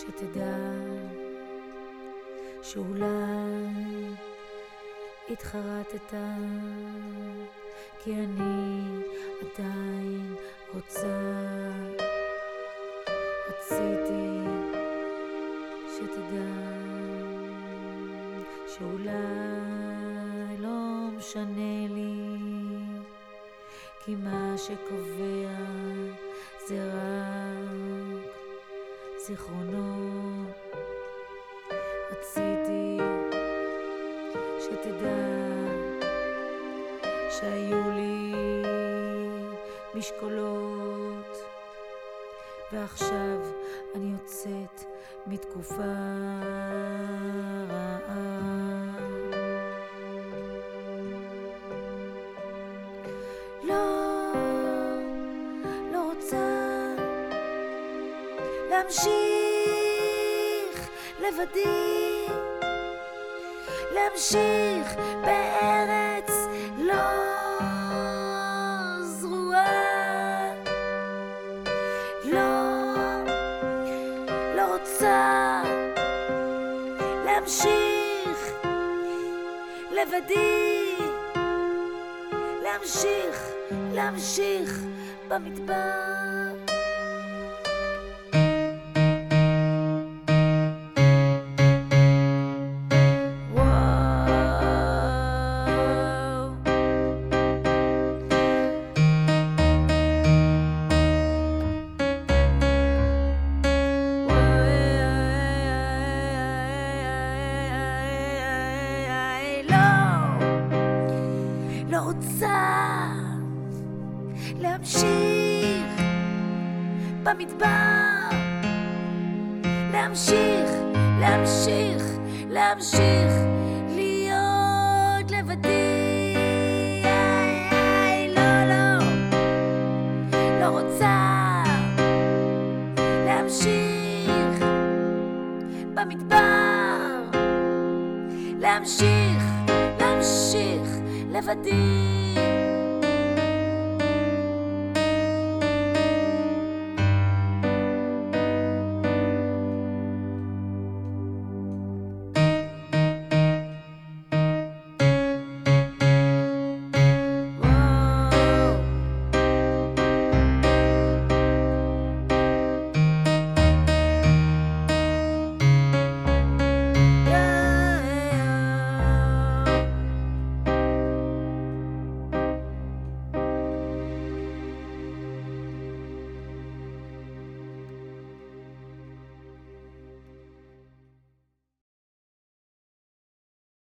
שתדע שאולי התחרטת, כי אני עדיין רציתי שתדע שאולי לא משנה לי, כי מה שקובע זה רק זיכרונות. רציתי שתדע שהיו לי משקולות, ועכשיו אני יוצאת מתקופה רעה. לא רוצה להמשיך לבדי, להמשיך בארץ לא זרועה. לא רוצה להמשיך לבדי, להמשיך במדבר. לא רוצה להמשיך במדבר, להמשיך להיות לבדי. לא רוצה להמשיך במדבר, להמשיך לבדי.